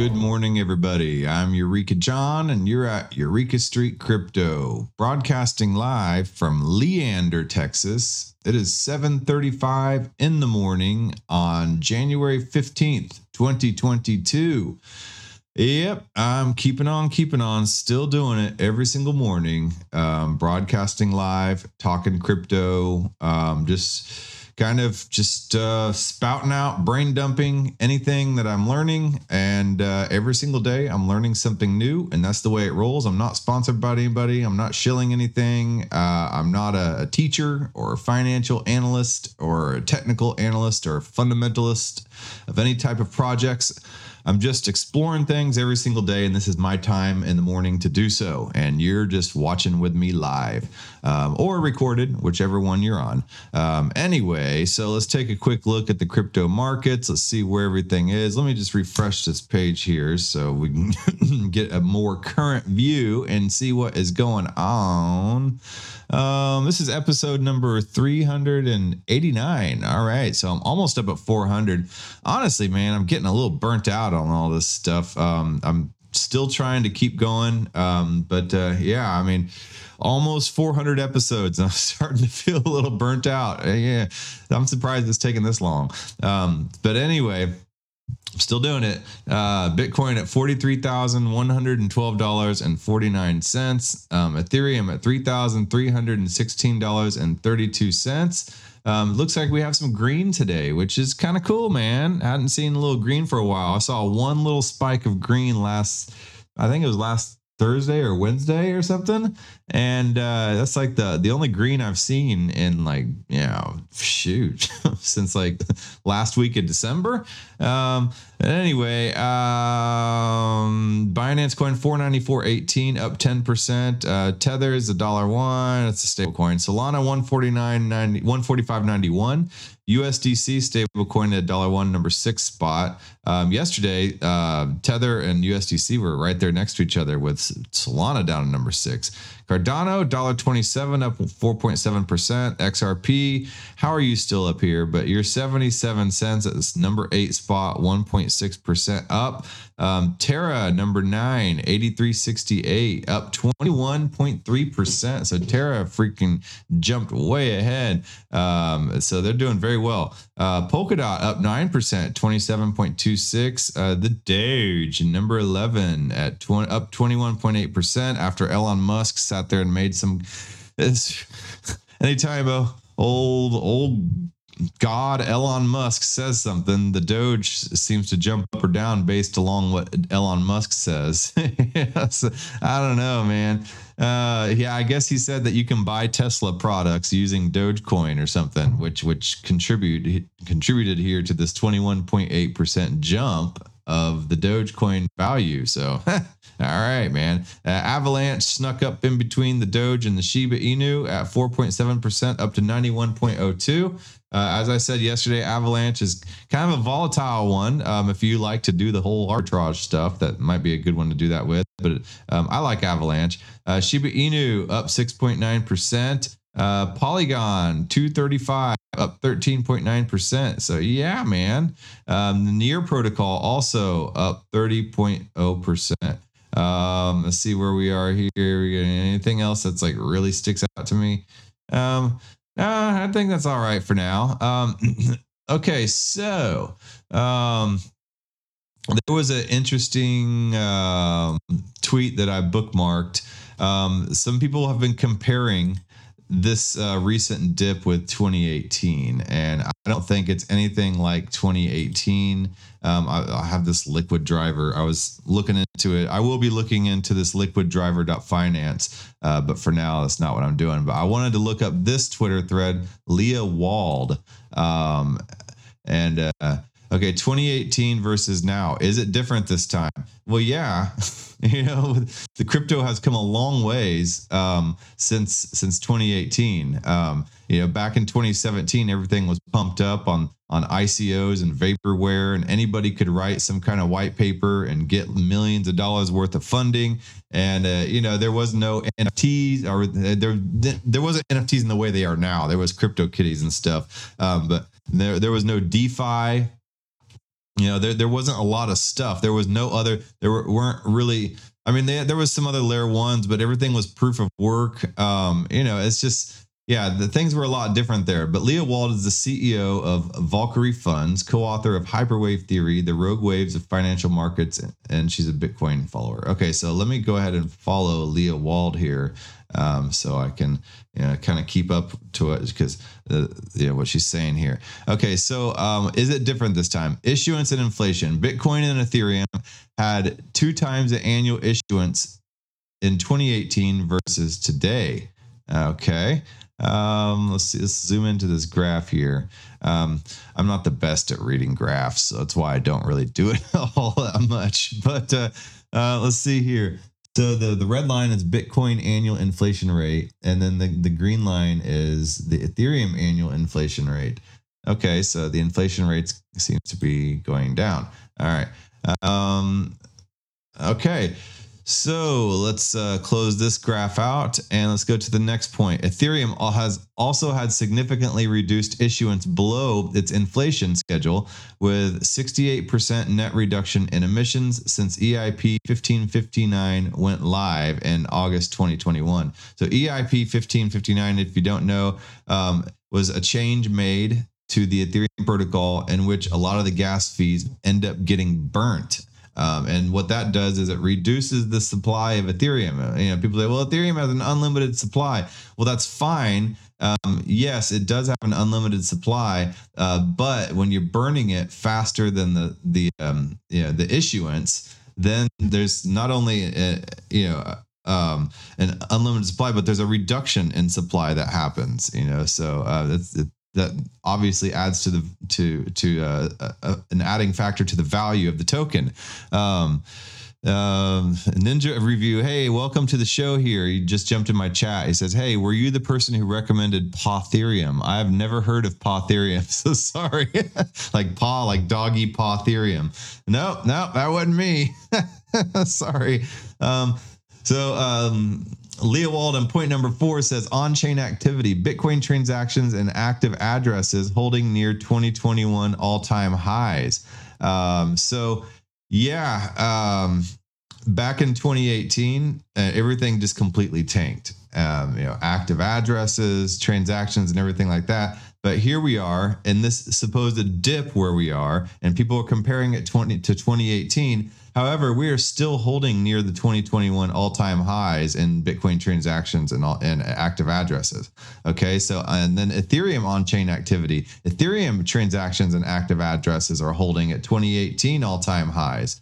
Good morning, everybody. I'm Eureka John, and you're at Eureka Street Crypto, broadcasting live from Leander, Texas. It is 7:35 in the morning on January 15th, 2022. Yep, I'm keeping on, still doing it every single morning, broadcasting live, talking crypto, just spouting out, brain dumping anything that I'm learning. And every single day I'm learning something new, and that's the way it rolls. I'm not sponsored by anybody. I'm not shilling anything. I'm not a teacher or a financial analyst or a technical analyst or a fundamentalist of any type of projects. I'm just exploring things every single day, and this is my time in the morning to do so. And you're just watching with me live or recorded, whichever one you're on. Anyway, so let's take a quick look at the crypto markets. Let's see where everything is. Let me just refresh this page here so we can get a more current view and see what is going on. This is episode number 389. All right, so I'm almost up at 400. Honestly, man, I'm getting a little burnt out on all this stuff. I'm still trying to keep going, but I mean, almost 400 episodes. I'm starting to feel a little burnt out. Yeah, I'm surprised it's taken this long. But anyway, I'm still doing it. Bitcoin at $43,112.49. Ethereum at $3,316.32. Looks like we have some green today, which is kind of cool, man. I hadn't seen a little green for a while. I saw one little spike of green last Thursday or Wednesday or something. And that's like the only green I've seen in since like last week of December. Anyway, Binance Coin 494.18 up 10%. Tether is $1.01. It's a stable coin. Solana 145.91. USDC stablecoin at $1, number 6 spot. Yesterday, Tether and USDC were right there next to each other, with Solana down at number 6. Cardano $1.27 up 4.7%. XRP, how are you still up here? But you're 77 cents at this number 8 spot, 1.6% up. Terra number 9, 83.68 up 21.3%. So Terra freaking jumped way ahead. So they're doing very well. Polkadot up 9%, 27.26. The Doge number 11 at up 21.8% after Elon Musk sat there and made some. Anytime old God Elon Musk says something, the Doge seems to jump up or down based along what Elon Musk says. So, I don't know, man. I guess he said that you can buy Tesla products using Dogecoin or something, which contributed here to this 21.8% jump of the Dogecoin value. So, all right, man. Avalanche snuck up in between the Doge and the Shiba Inu at 4.7% up to 91.02. As I said yesterday, Avalanche is kind of a volatile one. If you like to do the whole arbitrage stuff, that might be a good one to do that with. But I like Avalanche. Shiba Inu up 6.9%. Polygon 235 up 13.9%. So yeah, man. The Near protocol also up 30.0%. Let's see where we are here. We got anything else that's like really sticks out to me? I think that's all right for now. Okay, so there was an interesting tweet that I bookmarked. Some people have been comparing this recent dip with 2018, and I don't think it's anything like 2018. I have this Liquid Driver. I was looking into it. I will be looking into this liquiddriver.finance, but for now, that's not what I'm doing. But I wanted to look up this Twitter thread, Leah Wald, okay, 2018 versus now. Is it different this time? Well, yeah. The crypto has come a long ways since 2018. Back in 2017, everything was pumped up on ICOs and vaporware, and anybody could write some kind of white paper and get millions of dollars worth of funding. And there was no NFTs, or there wasn't NFTs in the way they are now. There was CryptoKitties and stuff, but there was no DeFi. there wasn't a lot of stuff. There was no other, weren't really, I mean, there was some other layer ones, but everything was proof of work. It's just, yeah, the things were a lot different there. But Leah Wald is the CEO of Valkyrie Funds, co-author of Hyperwave Theory, the Rogue Waves of Financial Markets, and she's a Bitcoin follower. Okay, so let me go ahead and follow Leah Wald here, so I can kind of keep up to it, because what she's saying here. Okay, so is it different this time? Issuance and inflation. Bitcoin and Ethereum had 2 times the annual issuance in 2018 versus today. Okay. Let's see. Let's zoom into this graph here. I'm not the best at reading graphs, so that's why I don't really do it all that much. But let's see here. So the red line is Bitcoin annual inflation rate, and then the green line is the Ethereum annual inflation rate. Okay, so the inflation rates seem to be going down. All right. Okay. So let's close this graph out, and let's go to the next point. Ethereum has also had significantly reduced issuance below its inflation schedule, with 68% net reduction in emissions since EIP 1559 went live in August 2021. So EIP 1559, if you don't know, was a change made to the Ethereum protocol in which a lot of the gas fees end up getting burnt. And what that does is it reduces the supply of Ethereum. People say, well, Ethereum has an unlimited supply. Well, that's fine. Yes, it does have an unlimited supply, but when you're burning it faster than the issuance, then there's not only an unlimited supply, but there's a reduction in supply that happens. That obviously adds to an adding factor to the value of the token. Ninja Review, hey, welcome to the show here. He just jumped in my chat. He says, hey, were you the person who recommended Pawtherium? I have never heard of Pawtherium, so sorry. Like paw, like doggy Pawtherium. No, that wasn't me. Sorry. Leah Wald on point number 4 says on-chain activity, Bitcoin transactions and active addresses holding near 2021 all-time highs. Back in 2018, everything just completely tanked. Active addresses, transactions, and everything like that. But here we are in this supposed dip where we are, and people are comparing it to 2018. However, we are still holding near the 2021 all-time highs in Bitcoin transactions and active addresses. Okay, so and then Ethereum on-chain activity, Ethereum transactions and active addresses are holding at 2018 all-time highs.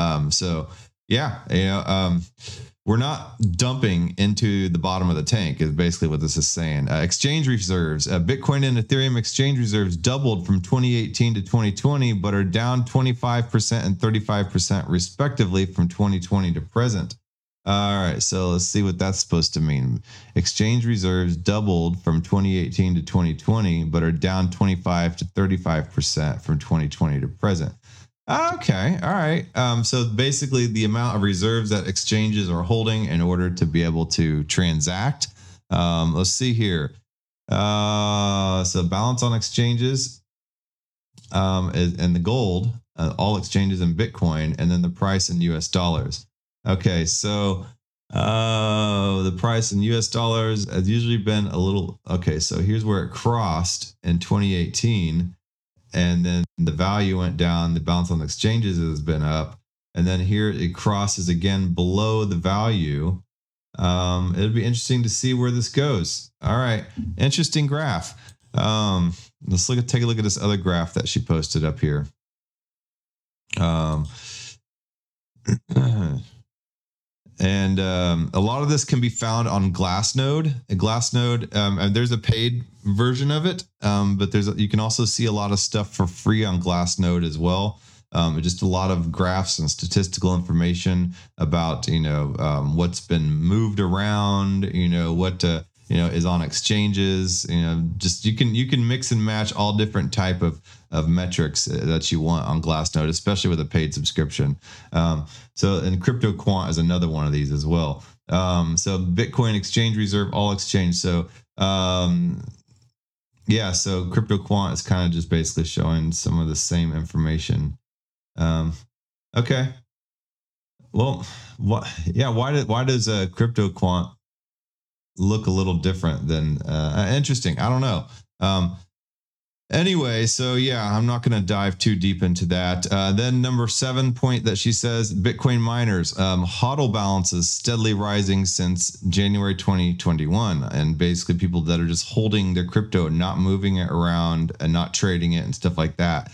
We're not dumping into the bottom of the tank is basically what this is saying. Exchange reserves, Bitcoin and Ethereum exchange reserves doubled from 2018 to 2020, but are down 25% and 35% respectively from 2020 to present. All right, so let's see what that's supposed to mean. Exchange reserves doubled from 2018 to 2020, but are down 25 to 35% from 2020 to present. Okay. All right. So basically the amount of reserves that exchanges are holding in order to be able to transact. Let's see here. So balance on exchanges, and the gold, all exchanges in Bitcoin, and then the price in US dollars. Okay. So, the price in US dollars has usually been a little, okay. So here's where it crossed in 2018. And then the value went down. The balance on the exchanges has been up. And then here it crosses again below the value. It'll be interesting to see where this goes. All right. Interesting graph. Let's take a look at this other graph that she posted up here. And a lot of this can be found on Glassnode. Glassnode, there's a paid version of it, but you can also see a lot of stuff for free on Glassnode as well. Just a lot of graphs and statistical information about what's been moved around, what is on exchanges. Just you can mix and match all different type of metrics that you want on Glassnode, especially with a paid subscription. And CryptoQuant is another one of these as well. So Bitcoin exchange reserve, all exchange. So so CryptoQuant is kind of just basically showing some of the same information Um, okay. Well, what? Yeah. Why does crypto quant look a little different than interesting? I don't know. Um, Anyway, so yeah, I'm not going to dive too deep into that. Then number 7 point that she says, Bitcoin miners, HODL balances steadily rising since January 2021, and basically people that are just holding their crypto, not moving it around and not trading it and stuff like that.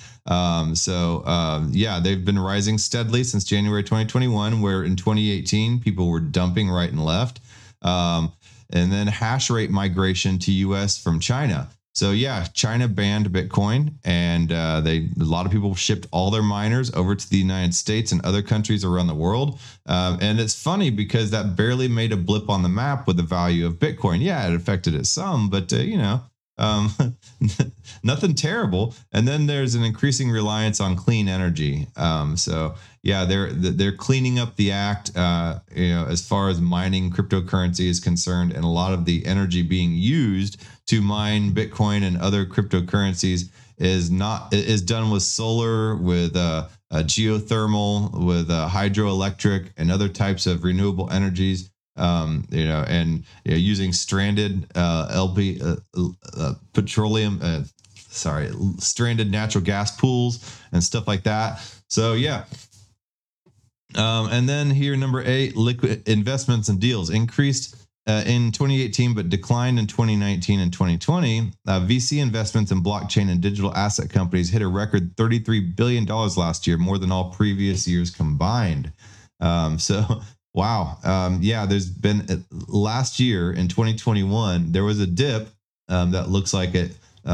Yeah, they've been rising steadily since January 2021, where in 2018 people were dumping right and left. And then hash rate migration to US from China. So yeah, China banned Bitcoin, and a lot of people shipped all their miners over to the United States and other countries around the world. And it's funny because that barely made a blip on the map with the value of Bitcoin. Yeah, it affected it some, but um, nothing terrible. And then there's an increasing reliance on clean energy. So yeah, they're cleaning up the act, as far as mining cryptocurrency is concerned, and a lot of the energy being used to mine Bitcoin and other cryptocurrencies is done with solar, with geothermal, with hydroelectric, and other types of renewable energies. Using stranded LP petroleum, stranded natural gas pools and stuff like that. So yeah. And then here, number 8, liquid investments and deals increased in 2018, but declined in 2019 and 2020. VC investments in blockchain and digital asset companies hit a record $33 billion last year, more than all previous years combined. Wow. Yeah, there's been last year in 2021, there was a dip that looks like it.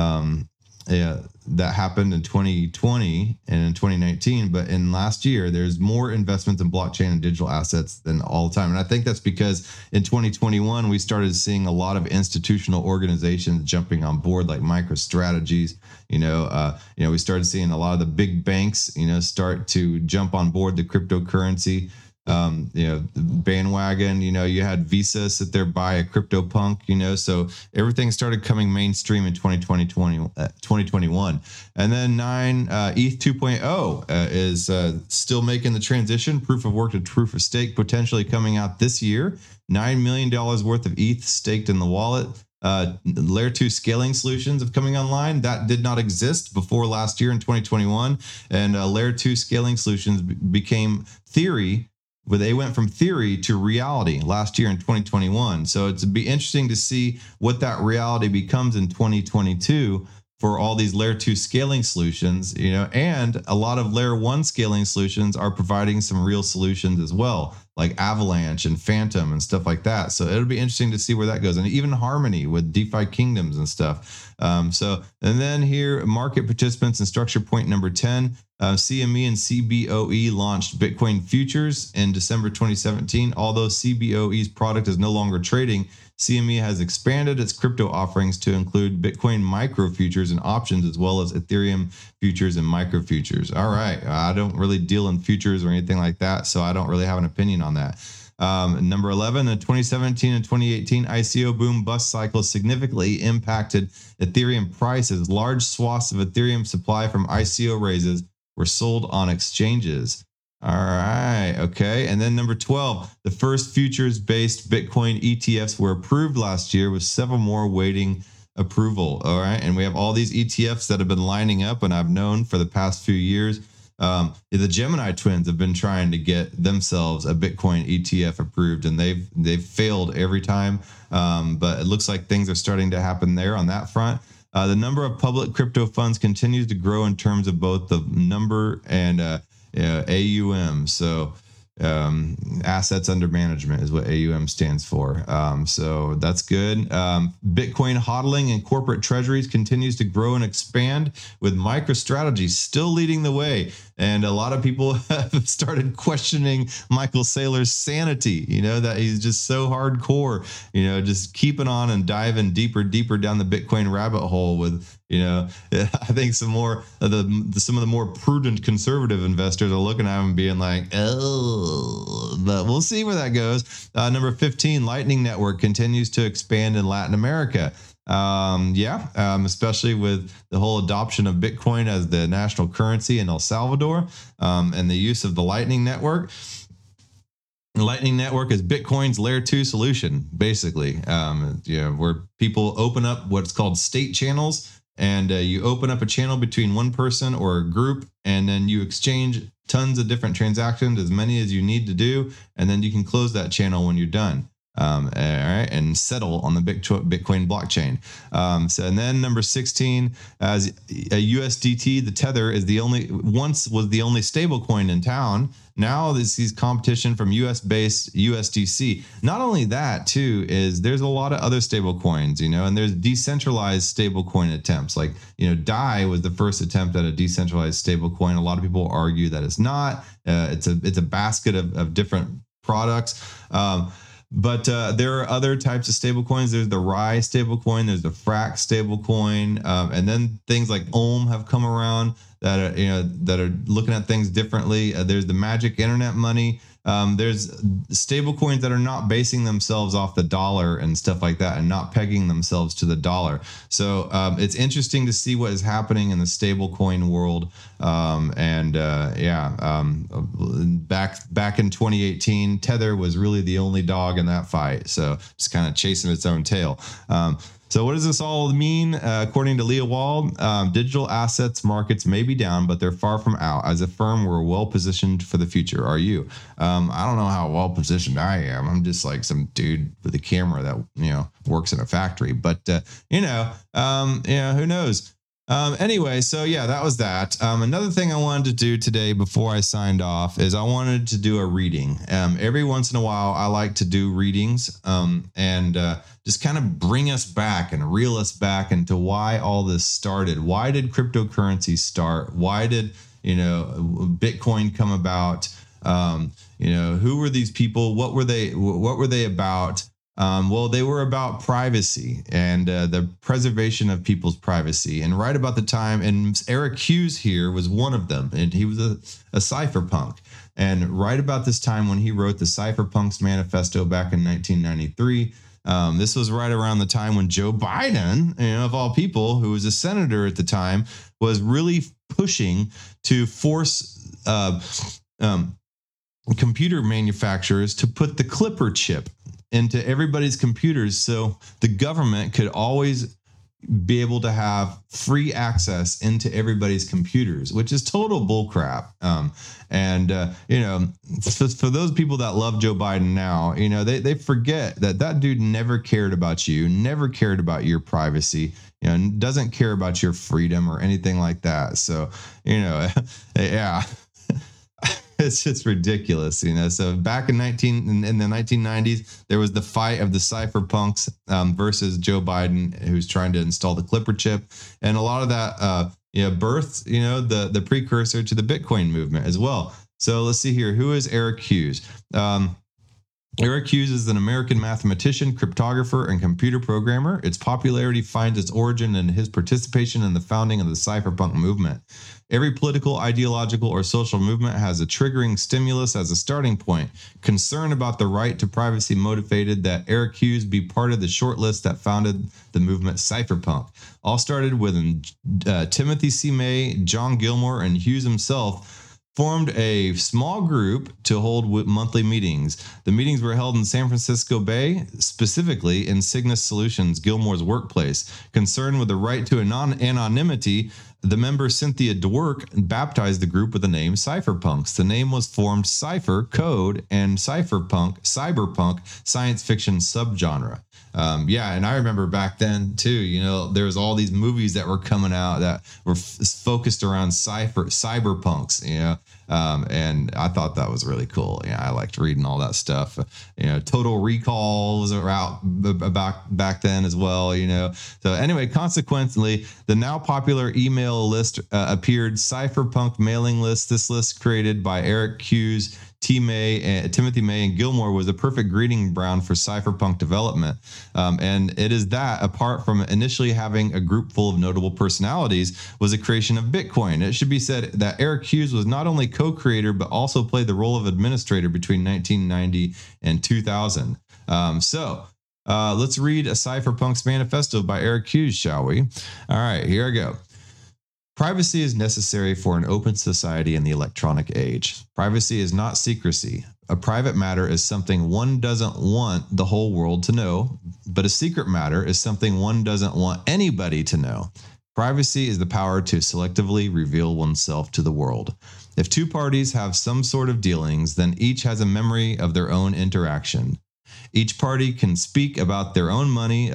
That happened in 2020 and in 2019, but in last year, there's more investments in blockchain and digital assets than all the time. And I think that's because in 2021, we started seeing a lot of institutional organizations jumping on board, like MicroStrategies. We started seeing a lot of the big banks, start to jump on board the cryptocurrency bandwagon. You had Visa sit there, buy a CryptoPunk, so everything started coming mainstream in 2021. And then 9, ETH 2.0 is still making the transition, proof of work to proof of stake, potentially coming out this year. $9 million worth of ETH staked in the wallet. Layer 2 scaling solutions of coming online that did not exist before last year in 2021, and Layer 2 scaling solutions became theory, where they went from theory to reality last year in 2021. So it'd be interesting to see what that reality becomes in 2022 for all these layer 2 scaling solutions, and a lot of layer 1 scaling solutions are providing some real solutions as well, like Avalanche and Phantom and stuff like that. So it'll be interesting to see where that goes, and even Harmony with DeFi Kingdoms and stuff. And then here, market participants and structure point number 10, CME and CBOE launched Bitcoin futures in December 2017. Although CBOE's product is no longer trading, CME has expanded its crypto offerings to include Bitcoin micro futures and options, as well as Ethereum futures and micro futures. All right. I don't really deal in futures or anything like that, so I don't really have an opinion on that. Number 11, the 2017 and 2018 ICO boom bust cycle significantly impacted Ethereum prices. Large swaths of Ethereum supply from ICO raises were sold on exchanges. All right. Okay. And then number 12, the first futures-based Bitcoin ETFs were approved last year, with several more waiting approval. All right. And we have all these ETFs that have been lining up, and I've known for the past few years. The Gemini twins have been trying to get themselves a Bitcoin ETF approved, and they've failed every time. But it looks like things are starting to happen there on that front. The number of public crypto funds continues to grow in terms of both the number and AUM. So assets under management is what AUM stands for. So that's good. Bitcoin hodling and corporate treasuries continues to grow and expand, with MicroStrategy still leading the way. And a lot of people have started questioning Michael Saylor's sanity, that he's just so hardcore, just keeping on and diving deeper down the Bitcoin rabbit hole with I think some of the more prudent conservative investors are looking at them and being like, oh, but we'll see where that goes. Number 15, Lightning Network continues to expand in Latin America. Especially with the whole adoption of Bitcoin as the national currency in El Salvador, and the use of the Lightning Network. The Lightning Network is Bitcoin's layer 2 solution, basically, where people open up what's called state channels, and you open up a channel between one person or a group, and then you exchange tons of different transactions, as many as you need to do, and then you can close that channel when you're done. All right, and settle on the Bitcoin blockchain. And then number 16, as a USDT, the Tether once was the only stable coin in town. Now this sees competition from US-based USDC. Not only that, too, is there's a lot of other stable coins, and there's decentralized stable coin attempts. Like, DAI was the first attempt at a decentralized stable coin. A lot of people argue that it's not. It's a basket of different products. But there are other types of stable coins. There's the RAI stable coin, there's the FRAX stable coin, and then things like Ohm have come around that are looking at things differently. There's the magic internet money. There's stable coins that are not basing themselves off the dollar and stuff like that, and not pegging themselves to the dollar. So it's interesting to see what is happening in the stable coin world. Back in 2018, Tether was really the only dog in that fight. So just kind of chasing its own tail. So what does this all mean? According to Leah Wald, digital assets markets may be down, but they're far from out. As a firm, we're well positioned for the future. Are you? I don't know how well positioned I am. I'm just like some dude with a camera that works in a factory. But who knows? Anyway, so yeah, that was that. Another thing I wanted to do today before I signed off is I wanted to do a reading. Every once in a while, I like to do readings and just kind of bring us back and reel us back into why all this started. Why did cryptocurrency start? Why did Bitcoin come about? Who were these people? What were they about? Well, they were about privacy and the preservation of people's privacy. And right about the time, and Eric Hughes here was one of them, and he was a cypherpunk. And right about this time when he wrote the Cypherpunks Manifesto back in 1993, this was right around the time when Joe Biden, of all people, who was a senator at the time, was really pushing to force computer manufacturers to put the Clipper chip into everybody's computers so the government could always be able to have free access into everybody's computers, which is total bullcrap. For those people that love Joe Biden now, they forget that dude never cared about you, never cared about your privacy, doesn't care about your freedom or anything like that. So, yeah. It's just ridiculous, So back in the 1990s, there was the fight of the cypherpunks versus Joe Biden, who's trying to install the Clipper chip, and a lot of that, birthed, the precursor to the Bitcoin movement as well. So let's see here. Who is Eric Hughes? Eric Hughes is an American mathematician, cryptographer, and computer programmer. Its popularity finds its origin in his participation in the founding of the cypherpunk movement. Every political, ideological, or social movement has a triggering stimulus as a starting point. Concern about the right to privacy motivated that Eric Hughes be part of the short list that founded the movement cypherpunk. All started with Timothy C. May, John Gilmore, and Hughes himself formed a small group to hold monthly meetings. The meetings were held in San Francisco Bay, specifically in Cygnus Solutions, Gilmore's workplace. Concerned with the right to anonymity, the member Cynthia Dwork baptized the group with the name Cypherpunks. The name was formed Cypher, code, and cyberpunk, science fiction subgenre. And I remember back then too, there was all these movies that were coming out that were focused around cyberpunks, and I thought that was really cool. I liked reading all that stuff. Total Recall was out about back then as well, So anyway, consequently, the now popular email list appeared, Cypherpunk mailing list. This list created by Eric Hughes Timothy May and Gilmore was a perfect breeding ground for cypherpunk development. And it is that, apart from initially having a group full of notable personalities, was the creation of Bitcoin. It should be said that Eric Hughes was not only co-creator, but also played the role of administrator between 1990 and 2000. Let's read a Cypherpunks manifesto by Eric Hughes, shall we? All right, here I go. Privacy is necessary for an open society in the electronic age. Privacy is not secrecy. A private matter is something one doesn't want the whole world to know, but a secret matter is something one doesn't want anybody to know. Privacy is the power to selectively reveal oneself to the world. If two parties have some sort of dealings, then each has a memory of their own interaction. Each party can speak about their own memory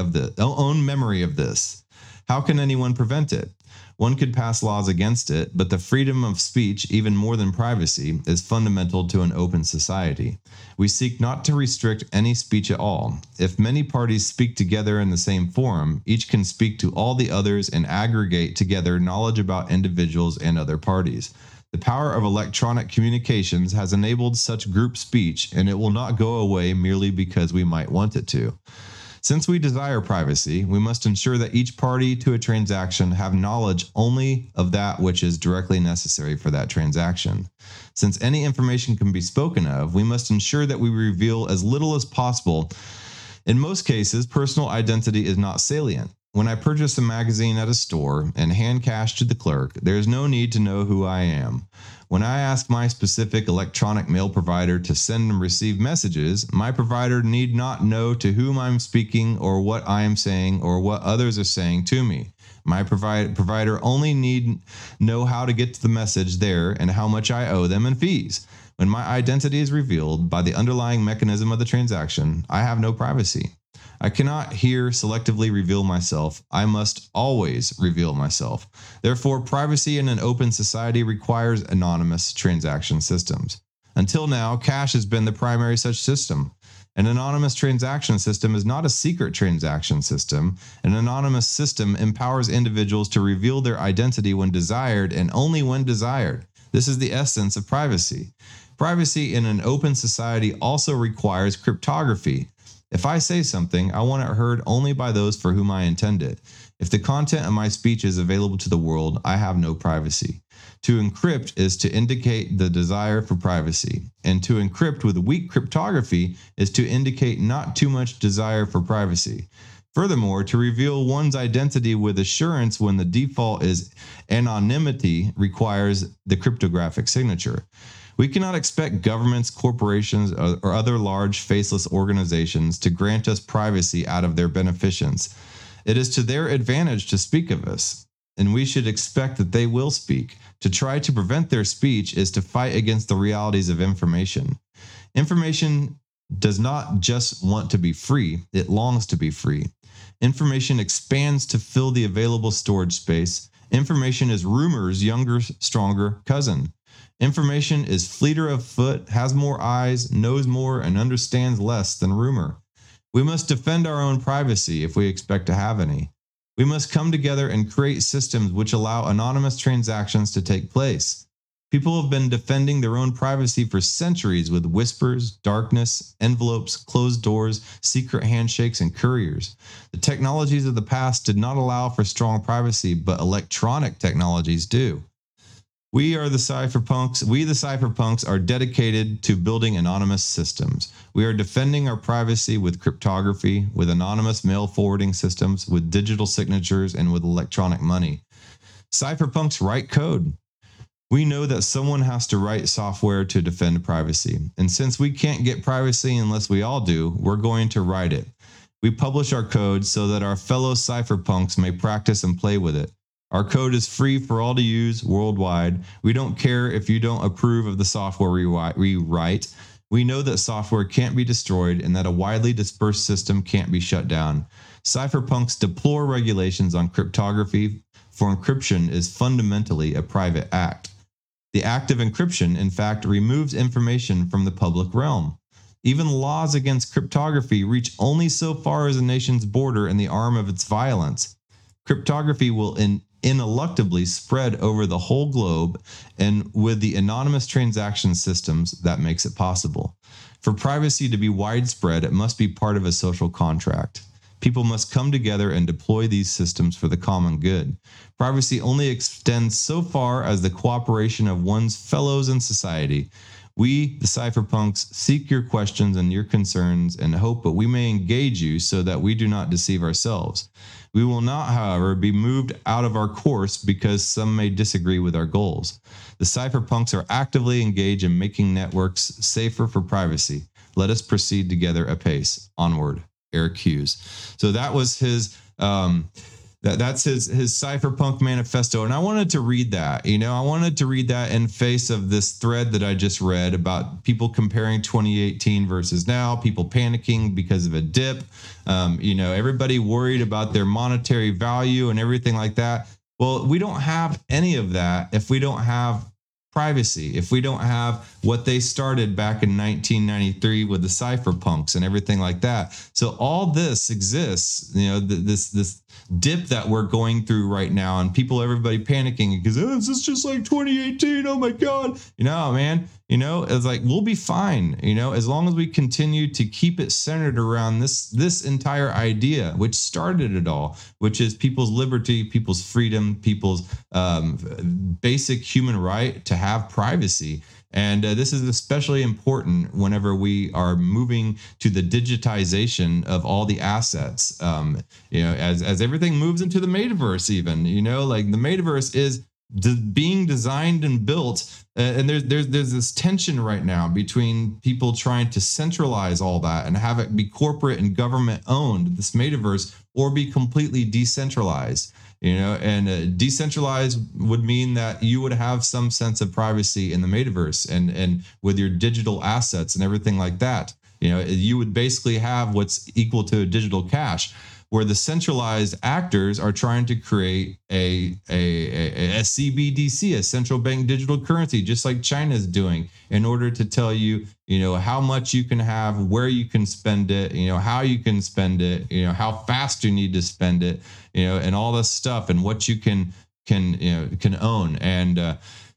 of this. How can anyone prevent it? One could pass laws against it, but the freedom of speech, even more than privacy, is fundamental to an open society. We seek not to restrict any speech at all. If many parties speak together in the same forum, each can speak to all the others and aggregate together knowledge about individuals and other parties. The power of electronic communications has enabled such group speech, and it will not go away merely because we might want it to. Since we desire privacy, we must ensure that each party to a transaction have knowledge only of that which is directly necessary for that transaction. Since any information can be spoken of, we must ensure that we reveal as little as possible. In most cases, personal identity is not salient. When I purchase a magazine at a store and hand cash to the clerk, there is no need to know who I am. When I ask my specific electronic mail provider to send and receive messages, my provider need not know to whom I'm speaking or what I am saying or what others are saying to me. My provider only need know how to get to the message there and how much I owe them in fees. When my identity is revealed by the underlying mechanism of the transaction, I have no privacy. I cannot here selectively reveal myself. I must always reveal myself. Therefore, privacy in an open society requires anonymous transaction systems. Until now, cash has been the primary such system. An anonymous transaction system is not a secret transaction system. An anonymous system empowers individuals to reveal their identity when desired and only when desired. This is the essence of privacy. Privacy in an open society also requires cryptography. If I say something, I want it heard only by those for whom I intend it. If the content of my speech is available to the world, I have no privacy. To encrypt is to indicate the desire for privacy, and to encrypt with weak cryptography is to indicate not too much desire for privacy. Furthermore, to reveal one's identity with assurance when the default is anonymity requires the cryptographic signature. We cannot expect governments, corporations, or other large faceless organizations to grant us privacy out of their beneficence. It is to their advantage to speak of us, and we should expect that they will speak. To try to prevent their speech is to fight against the realities of information. Information does not just want to be free, it longs to be free. Information expands to fill the available storage space. Information is rumor's younger, stronger cousin. Information is fleeter of foot, has more eyes, knows more, and understands less than rumor. We must defend our own privacy if we expect to have any. We must come together and create systems which allow anonymous transactions to take place. People have been defending their own privacy for centuries with whispers, darkness, envelopes, closed doors, secret handshakes, and couriers. The technologies of the past did not allow for strong privacy, but electronic technologies do. We, the cypherpunks, are dedicated to building anonymous systems. We are defending our privacy with cryptography, with anonymous mail forwarding systems, with digital signatures, and with electronic money. Cypherpunks write code. We know that someone has to write software to defend privacy. And since we can't get privacy unless we all do, we're going to write it. We publish our code so that our fellow cypherpunks may practice and play with it. Our code is free for all to use worldwide. We don't care if you don't approve of the software we write. We know that software can't be destroyed and that a widely dispersed system can't be shut down. Cypherpunks deplore regulations on cryptography, for encryption is fundamentally a private act. The act of encryption, in fact, removes information from the public realm. Even laws against cryptography reach only so far as a nation's border and the arm of its violence. Cryptography will ineluctably spread over the whole globe, and with the anonymous transaction systems that makes it possible. For privacy to be widespread, it must be part of a social contract. People must come together and deploy these systems for the common good. Privacy only extends so far as the cooperation of one's fellows in society. We, the cypherpunks, seek your questions and your concerns and hope that we may engage you so that we do not deceive ourselves. We will not, however, be moved out of our course because some may disagree with our goals. The cypherpunks are actively engaged in making networks safer for privacy. Let us proceed together apace. Onward. Eric Hughes. So that was his that's his cypherpunk manifesto, and I wanted to read that. I wanted to read that in face of this thread that I just read about people comparing 2018 versus now, people panicking because of a dip, everybody worried about their monetary value and everything like that. Well, we don't have any of that if we don't have privacy, if we don't have what they started back in 1993 with the cypherpunks and everything like that. So all this exists, this dip that we're going through right now, and everybody panicking because this is just like 2018. Oh my God. Man, it's like, we'll be fine, as long as we continue to keep it centered around this entire idea, which started it all, which is people's liberty, people's freedom, people's basic human right to have privacy. And this is especially important whenever we are moving to the digitization of all the assets. As everything moves into the metaverse, even, like the metaverse is being designed and built, and there's this tension right now between people trying to centralize all that and have it be corporate and government owned, this metaverse, or be completely decentralized. And decentralized would mean that you would have some sense of privacy in the metaverse and with your digital assets and everything like that. You would basically have what's equal to a digital cash, where the centralized actors are trying to create a CBDC, a central bank digital currency, just like China is doing, in order to tell you, how much you can have, where you can spend it, how you can spend it, how fast you need to spend it, and all this stuff, and what you can own. And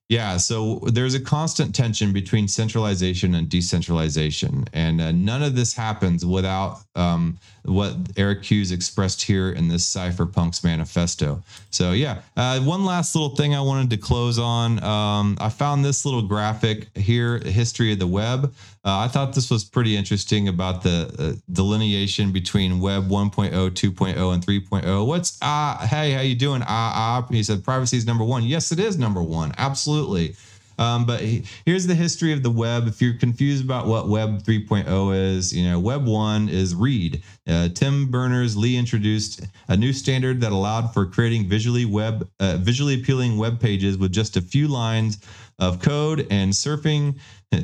so there's a constant tension between centralization and decentralization, and none of this happens without what Eric Hughes expressed here in this Cypherpunks manifesto. So one last little thing I wanted to close on. I found this little graphic here, History of the Web. I thought this was pretty interesting about the delineation between Web 1.0, 2.0, and 3.0. What's hey, how you doing? He said privacy is number one. Yes, it is number one. Absolutely. But here's the history of the web. If you're confused about what Web 3.0 is, Web 1 is read. Tim Berners-Lee introduced a new standard that allowed for creating visually appealing web pages with just a few lines of code and surfing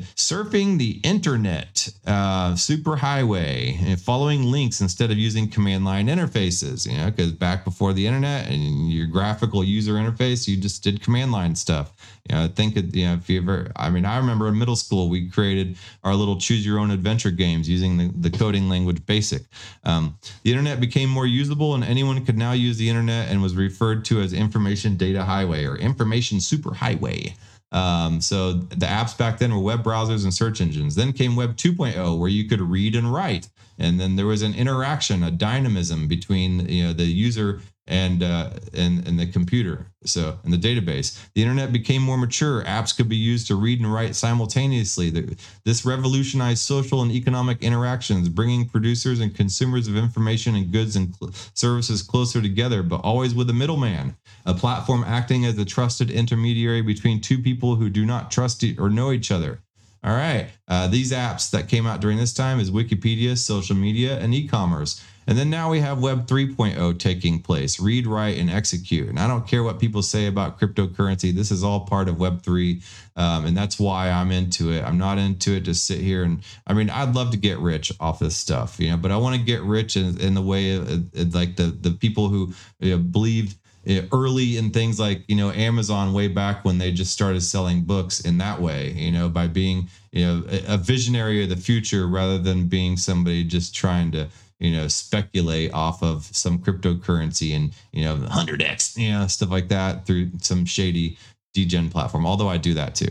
the internet, superhighway, and following links instead of using command line interfaces, because back before the internet and your graphical user interface, you just did command line stuff. If you ever, I remember in middle school, we created our little choose your own adventure games using the coding language BASIC. The internet became more usable, and anyone could now use the internet, and was referred to as information data highway or information superhighway. So the apps back then were web browsers and search engines. Then came Web 2.0, where you could read and write. And then there was an interaction, a dynamism between the user and the computer, and the database. The internet became more mature. Apps could be used to read and write simultaneously. This revolutionized social and economic interactions, bringing producers and consumers of information and goods and services closer together, but always with a middleman, a platform acting as a trusted intermediary between two people who do not trust or know each other. All right. These apps that came out during this time is Wikipedia, social media, and e-commerce. And then now we have Web 3.0 taking place, read, write, and execute. And I don't care what people say about cryptocurrency. This is all part of Web 3. And that's why I'm into it. I'm not into it to sit here and, I'd love to get rich off this stuff, but I want to get rich in the way of like the people who believed early in things like, Amazon way back when they just started selling books in that way, by being, a visionary of the future rather than being somebody just trying to, speculate off of some cryptocurrency and 100x, stuff like that through some shady degen platform, although I do that too.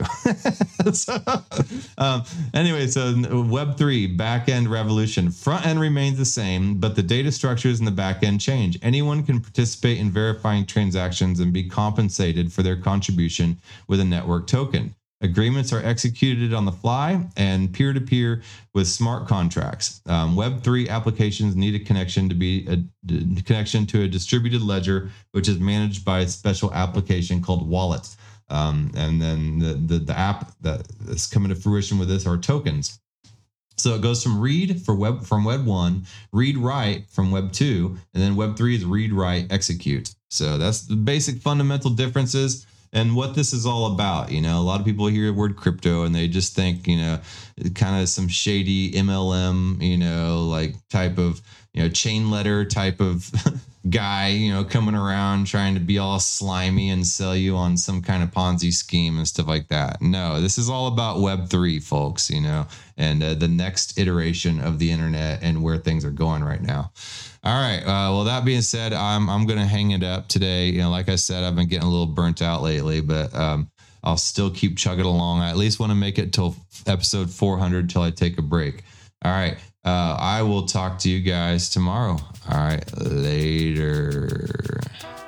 Anyway, so Web3 backend revolution. Front end remains the same, but the data structures in the backend change. Anyone can participate in verifying transactions and be compensated for their contribution with a network token. Agreements are executed on the fly and peer-to-peer with smart contracts. Web3 applications need a connection to a distributed ledger, which is managed by a special application called Wallet. And then the app that is coming to fruition with this are tokens. So it goes from read from Web 1, read write from Web 2, and then Web 3 is read write execute. So that's the basic fundamental differences. And what this is all about, a lot of people hear the word crypto and they just think, kind of some shady MLM, like type of, chain letter type of guy, coming around trying to be all slimy and sell you on some kind of Ponzi scheme and stuff like that. No, this is all about Web3, folks, and the next iteration of the internet and where things are going right now. All right. Well, that being said, I'm going to hang it up today. Like I said, I've been getting a little burnt out lately, but I'll still keep chugging along. I at least want to make it till episode 400 till I take a break. All right. I will talk to you guys tomorrow. All right. Later.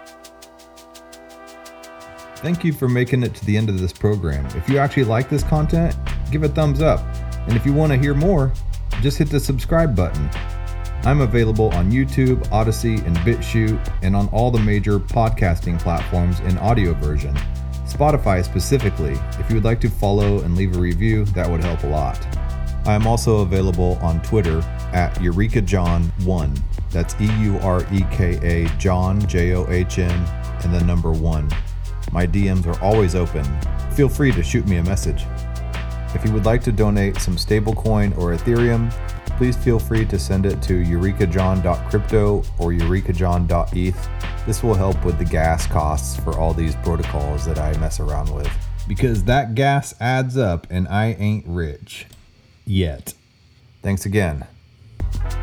Thank you for making it to the end of this program. If you actually like this content, give a thumbs up. And if you want to hear more, just hit the subscribe button. I'm available on YouTube, Odyssey, and BitChute, and on all the major podcasting platforms in audio version. Spotify specifically. If you would like to follow and leave a review, that would help a lot. I am also available on Twitter at EurekaJohn1. That's EUREKA John, JOHN, and the number 1. My DMs are always open. Feel free to shoot me a message. If you would like to donate some stablecoin or Ethereum, please feel free to send it to eurekajohn.crypto or eurekajohn.eth. This will help with the gas costs for all these protocols that I mess around with. Because that gas adds up and I ain't rich. Yet. Thanks again.